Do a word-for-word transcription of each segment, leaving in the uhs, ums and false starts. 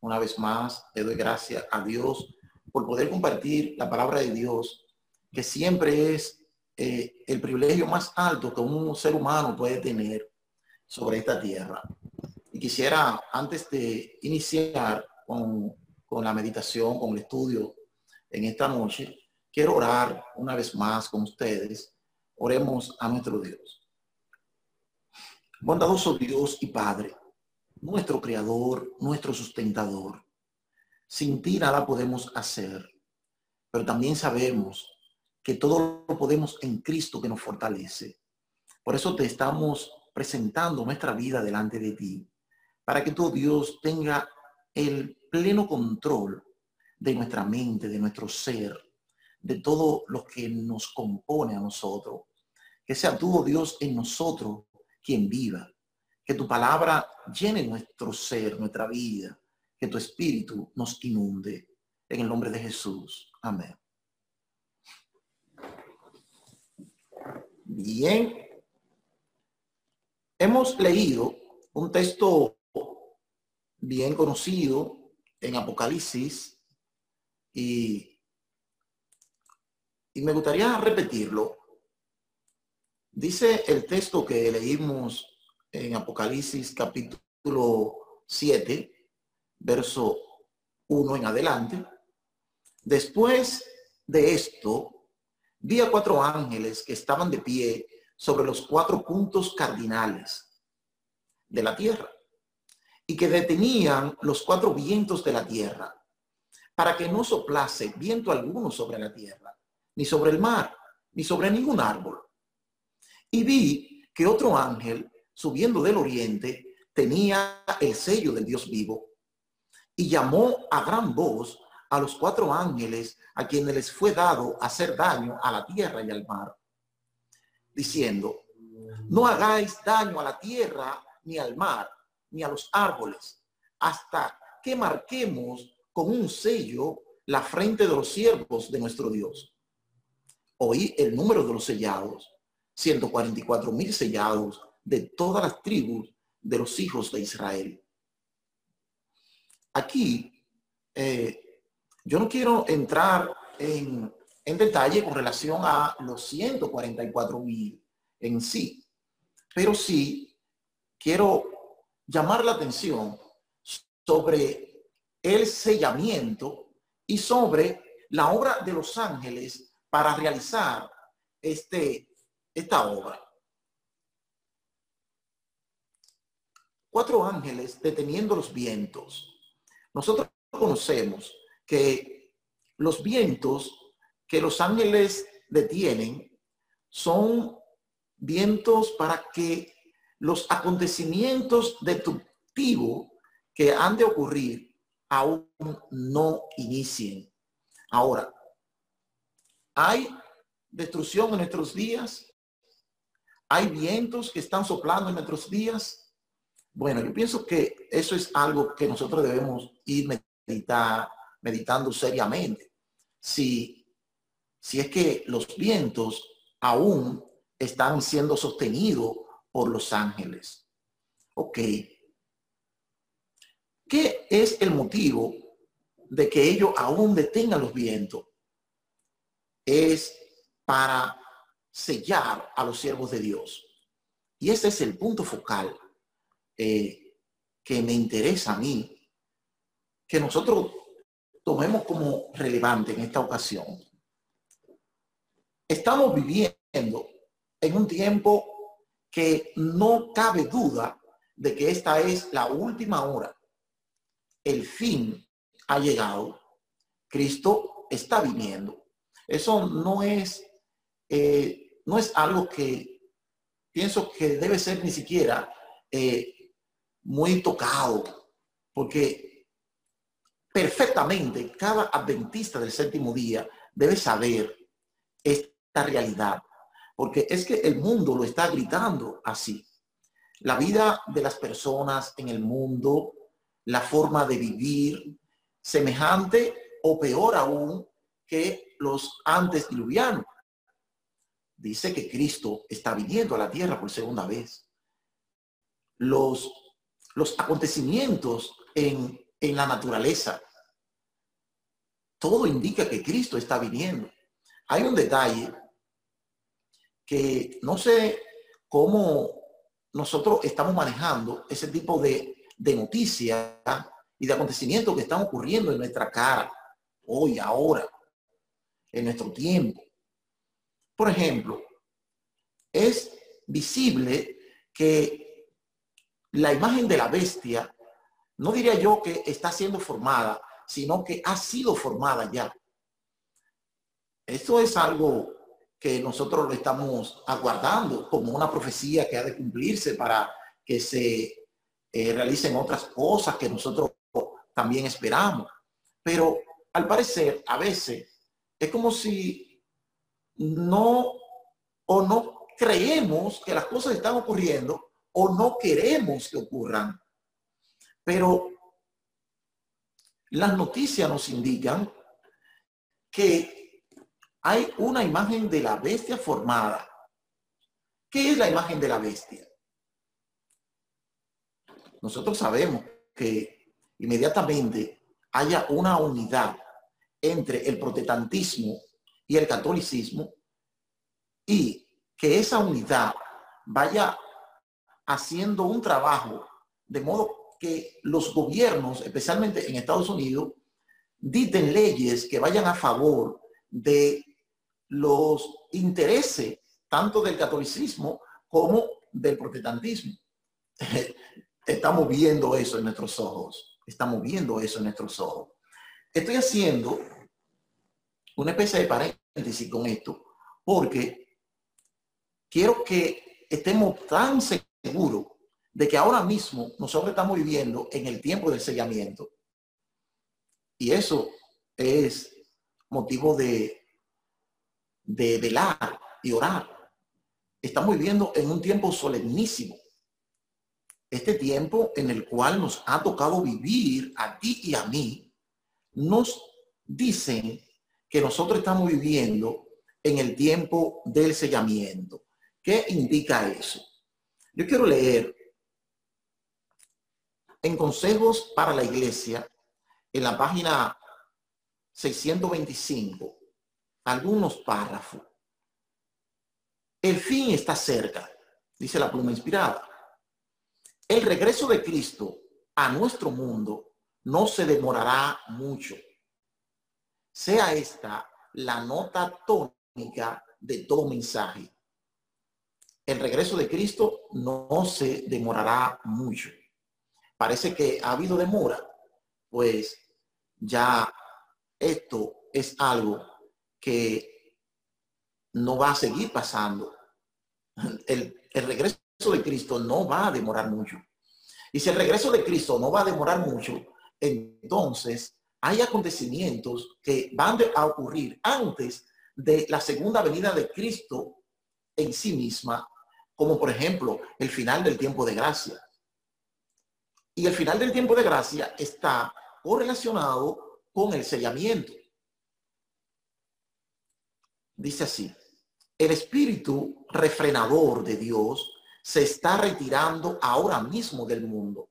Una vez más, le doy gracias a Dios por poder compartir la palabra de Dios, que siempre es eh, el privilegio más alto que un ser humano puede tener sobre esta tierra. Y quisiera, antes de iniciar con, con la meditación, con el estudio en esta noche, quiero orar una vez más con ustedes. Oremos a nuestro Dios. Bondadoso Dios y Padre, nuestro Creador, nuestro sustentador. Sin ti nada podemos hacer, pero también sabemos que todo lo podemos en Cristo que nos fortalece. Por eso te estamos presentando nuestra vida delante de ti, para que tu Dios tenga el pleno control de nuestra mente, de nuestro ser, de todo lo que nos compone a nosotros. Que sea tu Dios en nosotros quien viva. Que tu palabra llene nuestro ser, nuestra vida. Que tu espíritu nos inunde. En el nombre de Jesús. Amén. Bien. Hemos leído un texto bien conocido en Apocalipsis y, y me gustaría repetirlo. Dice el texto que leímos en Apocalipsis capítulo siete, verso uno en adelante. Después de esto, vi a cuatro ángeles que estaban de pie sobre los cuatro puntos cardinales de la tierra y que detenían los cuatro vientos de la tierra para que no soplase viento alguno sobre la tierra, ni sobre el mar, ni sobre ningún árbol. Y vi que otro ángel, subiendo del oriente, tenía el sello del Dios vivo y llamó a gran voz a los cuatro ángeles a quienes les fue dado hacer daño a la tierra y al mar, diciendo: no hagáis daño a la tierra, ni al mar, ni a los árboles, hasta que marquemos con un sello la frente de los siervos de nuestro Dios. Oí el número de los sellados, ciento cuarenta y cuatro mil sellados de todas las tribus de los hijos de Israel. Aquí, eh, yo no quiero entrar en, en detalle con relación a los ciento cuarenta y cuatro mil en sí, pero sí quiero llamar la atención sobre el sellamiento y sobre la obra de los ángeles para realizar este, esta obra. Cuatro ángeles deteniendo los vientos. Nosotros conocemos que los vientos que los ángeles detienen son vientos para que los acontecimientos destructivos que han de ocurrir aún no inicien. Ahora, ¿hay destrucción en nuestros días? ¿Hay vientos que están soplando en nuestros días? Bueno, yo pienso que eso es algo que nosotros debemos ir meditar, meditando seriamente. Si, si es que los vientos aún están siendo sostenidos por los ángeles. Ok. ¿Qué es el motivo de que ellos aún detengan los vientos? Es para sellar a los siervos de Dios. Y ese es el punto focal eh, que me interesa a mí, que nosotros tomemos como relevante en esta ocasión. Estamos viviendo en un tiempo que no cabe duda de que esta es la última hora. El fin ha llegado. Cristo está viniendo. Eso no es, eh, no es algo que pienso que debe ser ni siquiera eh, muy tocado, porque perfectamente cada adventista del séptimo día debe saber esta realidad, porque es que el mundo lo está gritando así. La vida de las personas en el mundo, la forma de vivir, semejante o peor aún que los antes diluvianos. Dice que Cristo está viniendo a la tierra por segunda vez. Los, los acontecimientos en, en la naturaleza. Todo indica que Cristo está viniendo. Hay un detalle que no sé cómo nosotros estamos manejando ese tipo de, de noticias y de acontecimientos que están ocurriendo en nuestra cara, hoy, ahora, en nuestro tiempo. Por ejemplo, es visible que la imagen de la bestia, no diría yo que está siendo formada, sino que ha sido formada ya. Esto es algo que nosotros lo estamos aguardando como una profecía que ha de cumplirse para que se eh, realicen otras cosas que nosotros también esperamos. Pero al parecer, a veces, es como si no o no creemos que las cosas están ocurriendo o no queremos que ocurran. Pero las noticias nos indican que hay una imagen de la bestia formada. ¿Qué es la imagen de la bestia? Nosotros sabemos que inmediatamente haya una unidad entre el protestantismo y el catolicismo y que esa unidad vaya haciendo un trabajo de modo que los gobiernos, especialmente en Estados Unidos, dicten leyes que vayan a favor de los intereses tanto del catolicismo como del protestantismo. Estamos viendo eso en nuestros ojos. Estamos viendo eso en nuestros ojos. Estoy haciendo una especie de paréntesis con esto porque quiero que estemos tan seguros de que ahora mismo nosotros estamos viviendo en el tiempo del sellamiento. Y eso es motivo de, de velar y orar. Estamos viviendo en un tiempo solemnísimo. Este tiempo en el cual nos ha tocado vivir a ti y a mí, nos dicen que nosotros estamos viviendo en el tiempo del sellamiento. ¿Qué indica eso? Yo quiero leer en Consejos para la Iglesia, en la página seiscientos veinticinco, algunos párrafos. El fin está cerca, dice la pluma inspirada. El regreso de Cristo a nuestro mundo no se demorará mucho. Sea esta la nota tónica de todo mensaje. El regreso de Cristo no se demorará mucho. Parece que ha habido demora, pues ya esto es algo que no va a seguir pasando. El, el regreso de Cristo no va a demorar mucho. Y si el regreso de Cristo no va a demorar mucho, entonces hay acontecimientos que van a ocurrir antes de la segunda venida de Cristo en sí misma, como por ejemplo el final del tiempo de gracia. Y el final del tiempo de gracia está correlacionado con el sellamiento. Dice así: el espíritu refrenador de Dios se está retirando ahora mismo del mundo.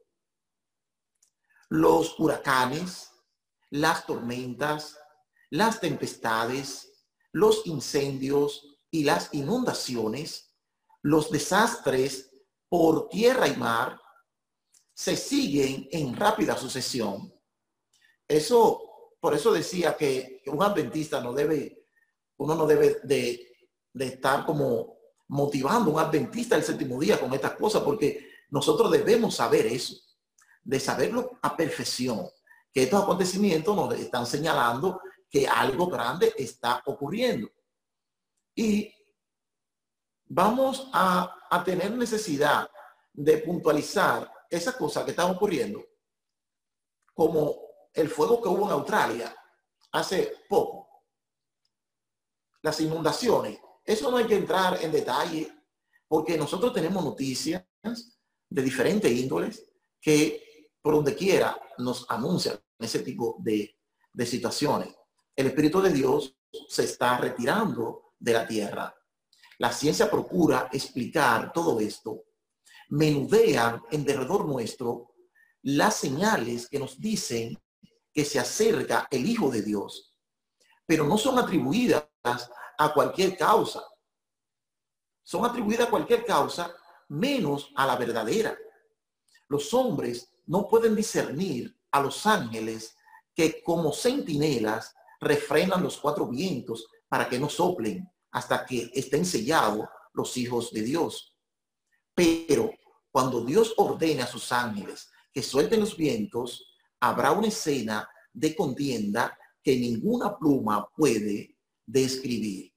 Los huracanes, las tormentas, las tempestades, los incendios y las inundaciones, los desastres por tierra y mar, se siguen en rápida sucesión. Eso, por eso decía que un adventista no debe, uno no debe de, de estar como motivando a un adventista del séptimo día con estas cosas, porque nosotros debemos saber eso, de saberlo a perfección, que estos acontecimientos nos están señalando que algo grande está ocurriendo. Y vamos a, a tener necesidad de puntualizar esas cosas que están ocurriendo, como el fuego que hubo en Australia hace poco, las inundaciones. Eso no hay que entrar en detalle, porque nosotros tenemos noticias de diferentes índoles que por donde quiera nos anuncian ese tipo de, de situaciones. El Espíritu de Dios se está retirando de la tierra. La ciencia procura explicar todo esto, menudean en derredor nuestro las señales que nos dicen que se acerca el Hijo de Dios, pero no son atribuidas a cualquier causa. Son atribuidas a cualquier causa menos a la verdadera. Los hombres no pueden discernir a los ángeles que como centinelas refrenan los cuatro vientos para que no soplen hasta que estén sellados los hijos de Dios. Pero cuando Dios ordene a sus ángeles que suelten los vientos, habrá una escena de contienda que ninguna pluma puede describir.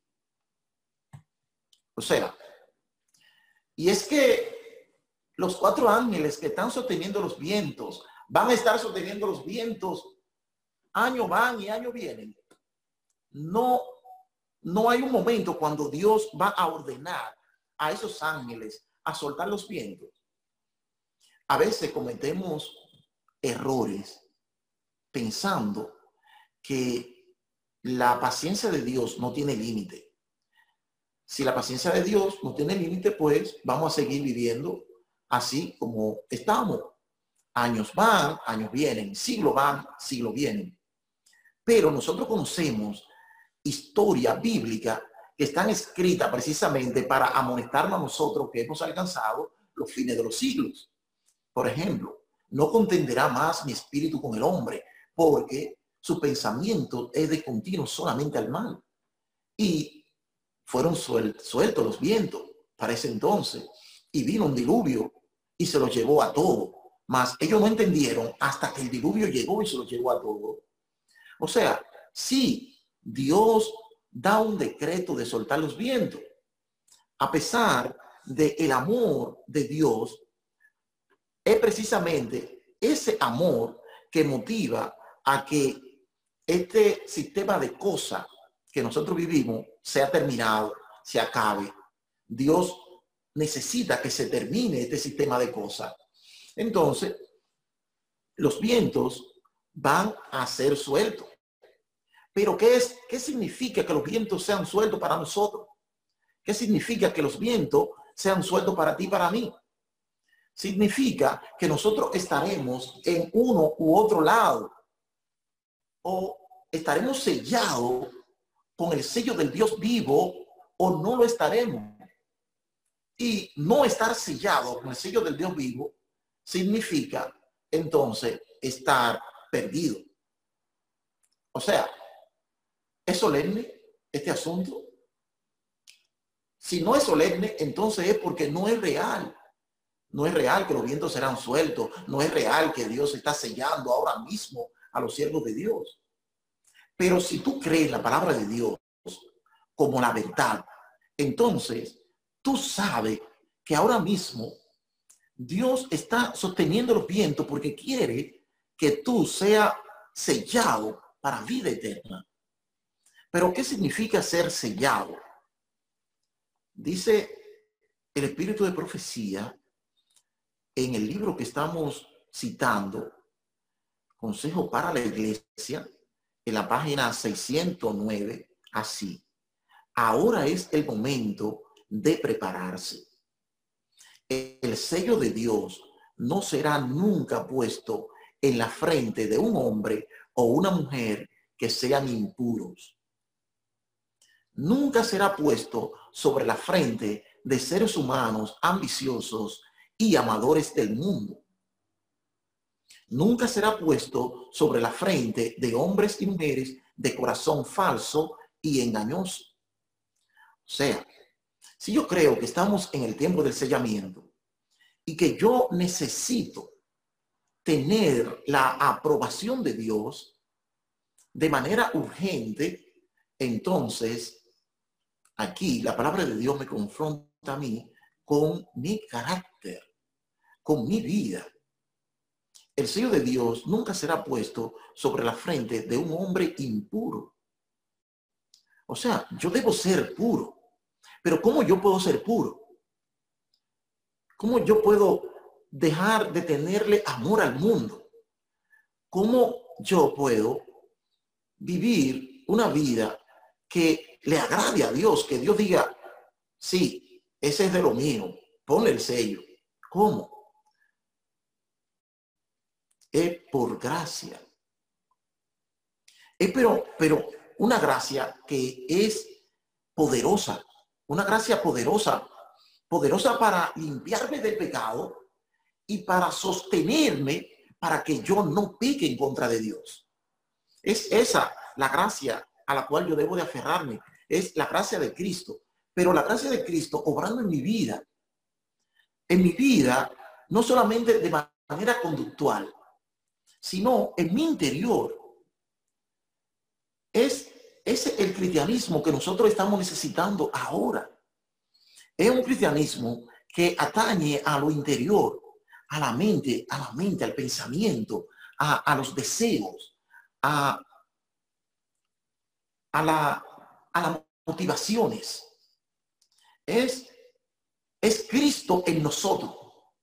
O sea, y es que los cuatro ángeles que están sosteniendo los vientos van a estar sosteniendo los vientos, año van y año vienen. No, no hay un momento cuando Dios va a ordenar a esos ángeles a soltar los vientos. A veces cometemos errores pensando que la paciencia de Dios no tiene límite. Si la paciencia de Dios no tiene límite, pues vamos a seguir viviendo así como estamos. Años van, años vienen, siglos van, siglos vienen. Pero nosotros conocemos historia bíblica que están escritas precisamente para amonestarnos a nosotros que hemos alcanzado los fines de los siglos. Por ejemplo, no contenderá más mi espíritu con el hombre, porque su pensamiento es de continuo solamente al mal. Y fueron suel sueltos los vientos para ese entonces, y vino un diluvio y se los llevó a todo. Mas ellos no entendieron hasta que el diluvio llegó y se los llevó a todo. O sea, sí, Dios da un decreto de soltar los vientos. A pesar del amor de Dios, es precisamente ese amor que motiva a que este sistema de cosas que nosotros vivimos sea terminado, se acabe. Dios necesita que se termine este sistema de cosas. Entonces, los vientos van a ser sueltos. Pero ¿qué es, qué significa que los vientos sean sueltos para nosotros? ¿Qué significa que los vientos sean sueltos para ti y para mí? Significa que nosotros estaremos en uno u otro lado, o estaremos sellados con el sello del Dios vivo, o no lo estaremos. Y no estar sellado con el sello del Dios vivo significa entonces estar perdido. O sea, ¿es solemne este asunto? Si no es solemne, entonces es porque no es real. No es real que los vientos serán sueltos. No es real que Dios está sellando ahora mismo a los siervos de Dios. Pero si tú crees la palabra de Dios como la verdad, entonces tú sabes que ahora mismo Dios está sosteniendo los vientos porque quiere que tú seas sellado para vida eterna. Pero ¿qué significa ser sellado? Dice el espíritu de profecía en el libro que estamos citando, Consejo para la Iglesia, en la página seiscientos nueve, así: ahora es el momento de prepararse. El sello de Dios no será nunca puesto en la frente de un hombre o una mujer que sean impuros. Nunca será puesto sobre la frente de seres humanos ambiciosos y amadores del mundo. Nunca será puesto sobre la frente de hombres y mujeres de corazón falso y engañoso. O sea, si yo creo que estamos en el tiempo del sellamiento y que yo necesito tener la aprobación de Dios de manera urgente, entonces aquí la palabra de Dios me confronta a mí con mi carácter, con mi vida. El sello de Dios nunca será puesto sobre la frente de un hombre impuro. O sea, yo debo ser puro. Pero ¿cómo yo puedo ser puro? ¿Cómo yo puedo dejar de tenerle amor al mundo? ¿Cómo yo puedo vivir una vida que le agrade a Dios? Que Dios diga, sí, ese es de lo mío, ponle el sello. ¿Cómo? es por gracia. Es pero, pero una gracia que es poderosa, una gracia poderosa, poderosa para limpiarme del pecado y para sostenerme para que yo no peque en contra de Dios. Es esa la gracia a la cual yo debo de aferrarme. Es la gracia de Cristo. Pero la gracia de Cristo obrando en mi vida. En mi vida, no solamente de manera conductual, sino en mi interior. Es ese el cristianismo que nosotros estamos necesitando ahora. Es un cristianismo que atañe a lo interior, a la mente, a la mente, al pensamiento, a, a los deseos, a, a, la, a las motivaciones. Es, es Cristo en nosotros.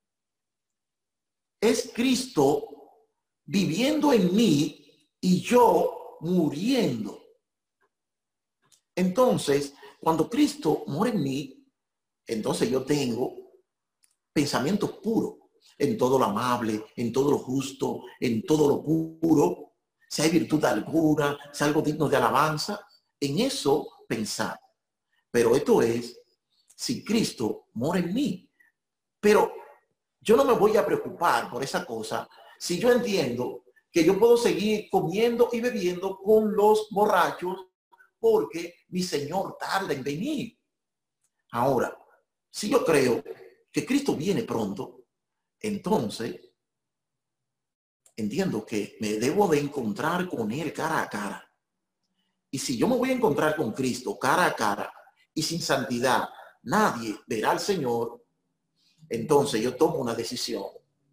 Es Cristo viviendo en mí y yo muriendo. Entonces, cuando Cristo muere en mí, entonces yo tengo pensamientos puros en todo lo amable, en todo lo justo, en todo lo puro. Si hay virtud alguna, si hay algo digno de alabanza, en eso pensar. Pero esto es si Cristo mora en mí. Pero yo no me voy a preocupar por esa cosa si yo entiendo que yo puedo seguir comiendo y bebiendo con los borrachos porque mi Señor tarda en venir. Ahora, si yo creo que Cristo viene pronto, entonces entiendo que me debo de encontrar con Él cara a cara. Y si yo me voy a encontrar con Cristo cara a cara y sin santidad nadie verá al Señor, entonces yo tomo una decisión.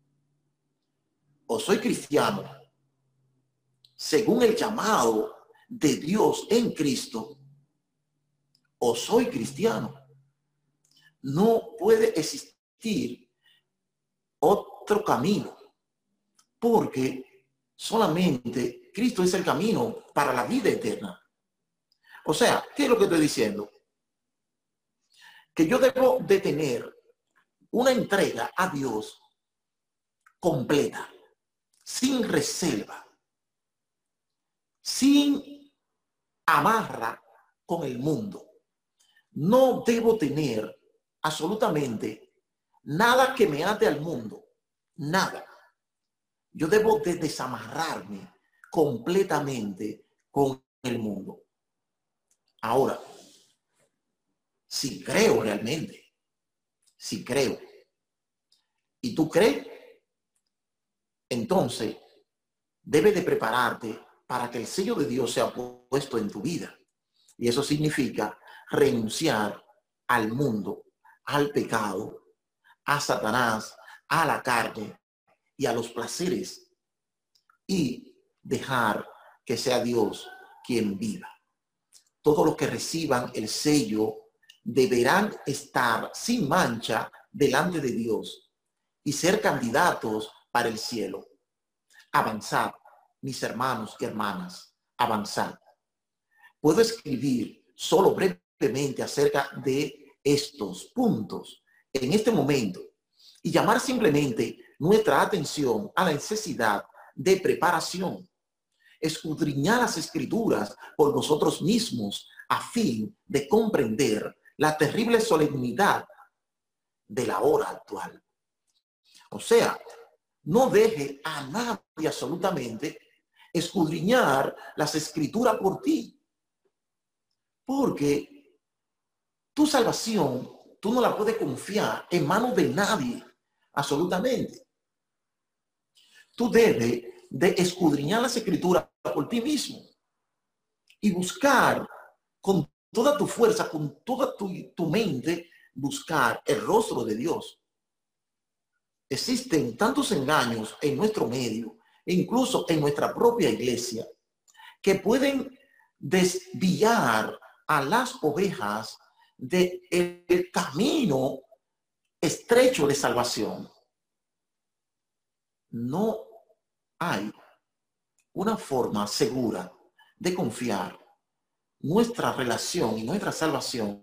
O soy cristiano según el llamado de Dios en Cristo, o soy cristiano. No puede existir otro camino, porque solamente Cristo es el camino para la vida eterna. O sea, ¿qué es lo que estoy diciendo? Que yo debo de tener una entrega a Dios completa, sin reserva, sin amarra con el mundo. No debo tener absolutamente nada que me ate al mundo, nada. Yo debo de desamarrarme completamente con el mundo. Ahora, si creo realmente, si creo, y tú crees, entonces debes de prepararte para que el sello de Dios sea puesto en tu vida. Y eso significa renunciar al mundo, al pecado, a Satanás, a la carne y a los placeres, y dejar que sea Dios quien viva. Todos los que reciban el sello deberán estar sin mancha delante de Dios y ser candidatos para el cielo. Avanzad, mis hermanos y hermanas, avanzad. Puedo escribir solo brevemente acerca de estos puntos en este momento y llamar simplemente nuestra atención a la necesidad de preparación. Escudriñar las escrituras por nosotros mismos a fin de comprender la terrible solemnidad de la hora actual. O sea, no deje a nadie absolutamente escudriñar las escrituras por ti, porque tu salvación tú no la puedes confiar en manos de nadie absolutamente. Tú debes de escudriñar las escrituras por ti mismo y buscar con toda tu fuerza, con toda tu, tu mente, buscar el rostro de Dios. Existen tantos engaños en nuestro medio, e incluso en nuestra propia iglesia, que pueden desviar a las ovejas del camino estrecho de salvación. No hay una forma segura de confiar nuestra relación y nuestra salvación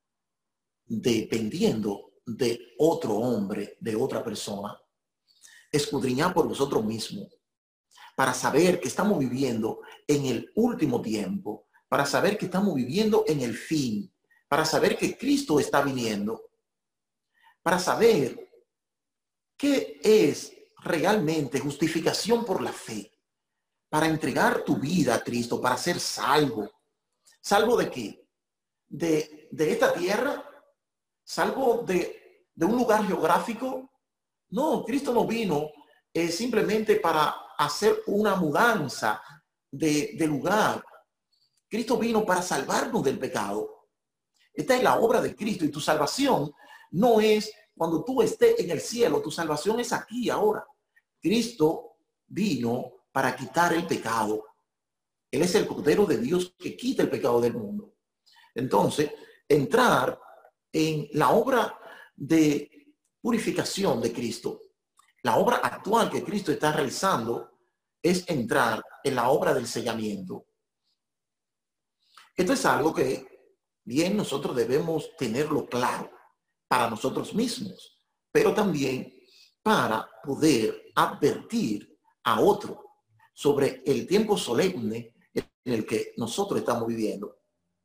dependiendo de otro hombre, de otra persona. escudriñar por vosotros mismos, para saber que estamos viviendo en el último tiempo, para saber que estamos viviendo en el fin, para saber que Cristo está viniendo, para saber qué es realmente justificación por la fe, para entregar tu vida a Cristo, para ser salvo. ¿Salvo de qué? De, de esta tierra, salvo de, de un lugar geográfico. No, Cristo no vino eh, simplemente para hacer una mudanza de, de lugar. Cristo vino para salvarnos del pecado. Esta es la obra de Cristo, y tu salvación no es cuando tú estés en el cielo, tu salvación es aquí, ahora. Cristo vino para quitar el pecado. Él es el Cordero de Dios que quita el pecado del mundo. Entonces, entrar en la obra de purificación de Cristo, la obra actual que Cristo está realizando, es entrar en la obra del sellamiento. Esto es algo que bien nosotros debemos tenerlo claro para nosotros mismos, pero también para poder advertir a otro sobre el tiempo solemne en el que nosotros estamos viviendo.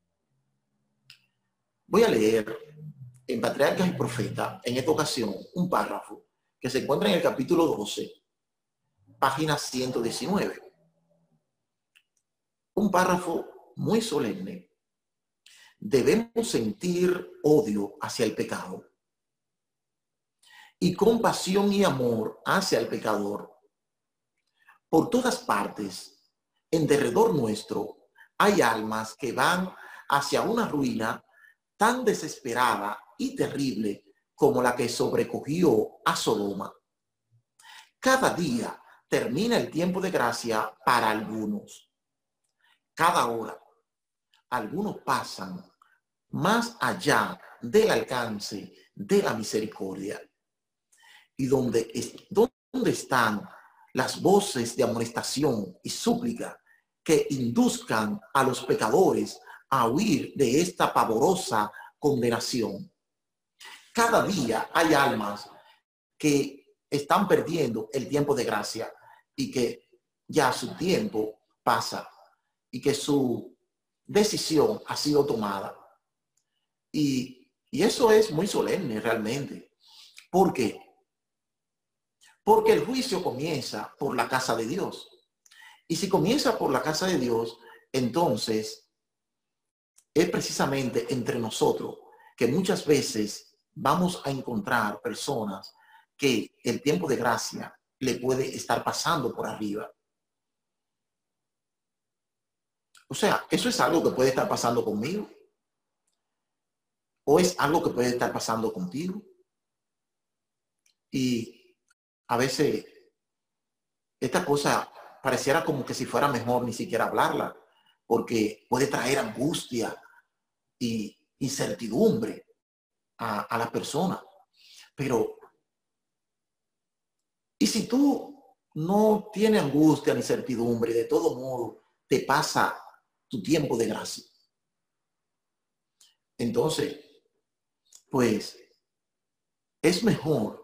Voy a leer en Patriarcas y Profetas, en esta ocasión, un párrafo que se encuentra en el capítulo doce, página ciento diecinueve. Un párrafo muy solemne. Debemos sentir odio hacia el pecado y compasión y amor hacia el pecador. Por todas partes, en derredor nuestro, hay almas que van hacia una ruina tan desesperada y terrible como la que sobrecogió a Sodoma. Cada día termina el tiempo de gracia para algunos. Cada hora, algunos pasan más allá del alcance de la misericordia. Y donde, donde están las voces de amonestación y súplica que induzcan a los pecadores a huir de esta pavorosa condenación. Cada día hay almas que están perdiendo el tiempo de gracia y que ya su tiempo pasa y que su decisión ha sido tomada. Y, y eso es muy solemne realmente. ¿Por qué? Porque el juicio comienza por la casa de Dios. Y si comienza por la casa de Dios, entonces es precisamente entre nosotros que muchas veces vamos a encontrar personas que el tiempo de gracia le puede estar pasando por arriba. O sea, eso es algo que puede estar pasando conmigo. O es algo que puede estar pasando contigo. Y a veces esta cosa pareciera como que si fuera mejor ni siquiera hablarla, porque puede traer angustia y incertidumbre a, a la persona. Pero, ¿y si tú no tienes angustia ni incertidumbre, de todo modo te pasa tu tiempo de gracia? Entonces, pues, es mejor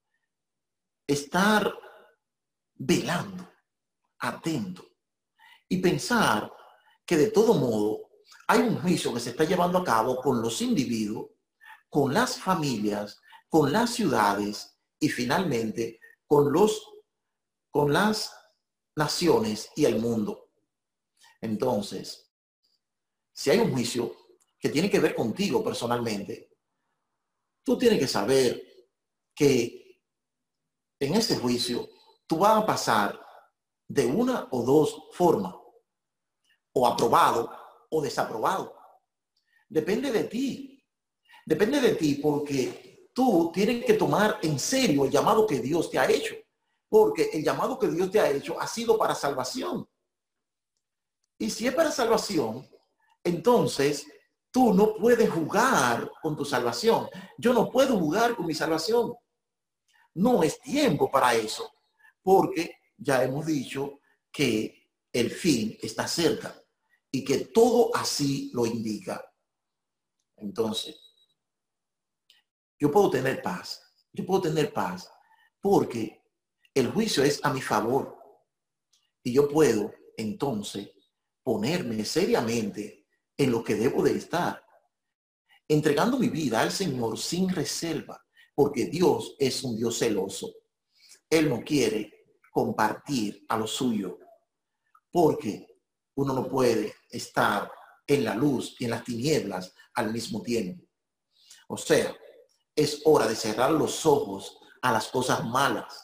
estar velando, atento, y pensar que de todo modo hay un juicio que se está llevando a cabo con los individuos, con las familias, con las ciudades y finalmente con, los, con las naciones y el mundo. Entonces, si hay un juicio que tiene que ver contigo personalmente, tú tienes que saber que en ese juicio tú vas a pasar de una o dos formas, o aprobado o desaprobado. Depende de ti. Depende de ti porque tú tienes que tomar en serio el llamado que Dios te ha hecho. Porque el llamado que Dios te ha hecho ha sido para salvación. Y si es para salvación, entonces tú no puedes jugar con tu salvación. Yo no puedo jugar con mi salvación. No es tiempo para eso. Porque ya hemos dicho que el fin está cerca y que todo así lo indica. Entonces, yo puedo tener paz. Yo puedo tener paz porque el juicio es a mi favor. Y yo puedo entonces ponerme seriamente en lo que debo de estar, entregando mi vida al Señor sin reserva, porque Dios es un Dios celoso. Él no quiere compartir a lo suyo, porque uno no puede estar en la luz y en las tinieblas al mismo tiempo. O sea, es hora de cerrar los ojos a las cosas malas.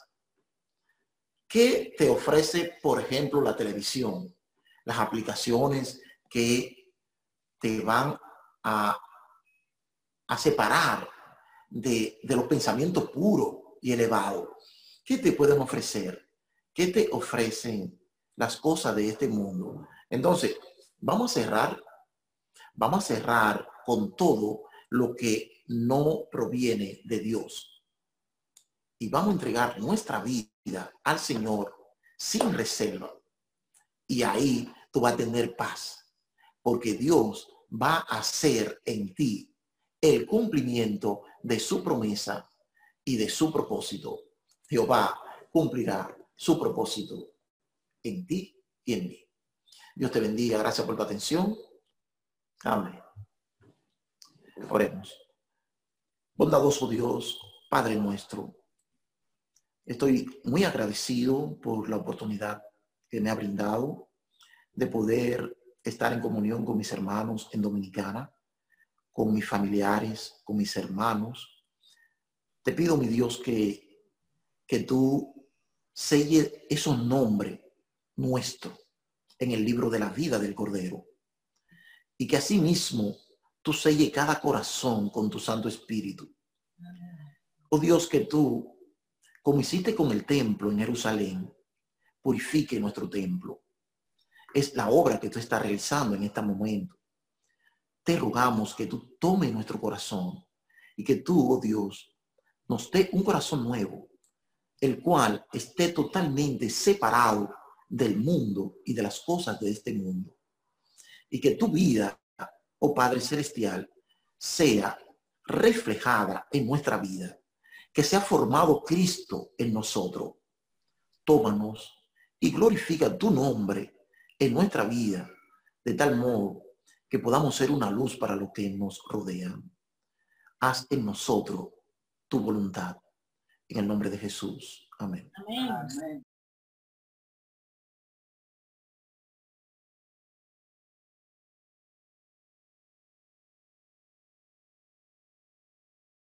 ¿Qué te ofrece, por ejemplo, la televisión? Las aplicaciones que te van a, a separar de, de los pensamientos puros y elevados. ¿Qué te pueden ofrecer? ¿Qué te ofrecen las cosas de este mundo? Entonces, vamos a cerrar, vamos a cerrar con todo lo que no proviene de Dios. Y vamos a entregar nuestra vida al Señor sin reserva. Y ahí tú vas a tener paz, porque Dios va a hacer en ti el cumplimiento de su promesa y de su propósito. Jehová cumplirá su propósito en ti y en mí. Dios te bendiga. Gracias por tu atención. Amén. Oremos. Bondadoso Dios, Padre nuestro, estoy muy agradecido por la oportunidad que me ha brindado de poder estar en comunión con mis hermanos en Dominicana, con mis familiares, con mis hermanos. Te pido, mi Dios, que, que tú selles esos nombres nuestros en el libro de la vida del Cordero, y que asimismo tú selles cada corazón con tu Santo Espíritu. Oh Dios, que tú, como hiciste con el templo en Jerusalén, purifique nuestro templo. Es la obra que tú estás realizando en este momento. Te rogamos que tú tomes nuestro corazón y que tú, oh Dios, nos dé un corazón nuevo, el cual esté totalmente separado del mundo y de las cosas de este mundo. Y que tu vida, oh Padre Celestial, sea reflejada en nuestra vida, que sea formado Cristo en nosotros. Tómanos y glorifica tu nombre en nuestra vida, de tal modo que podamos ser una luz para los que nos rodean. Haz en nosotros tu voluntad. En el nombre de Jesús. Amén. Amén. Amén.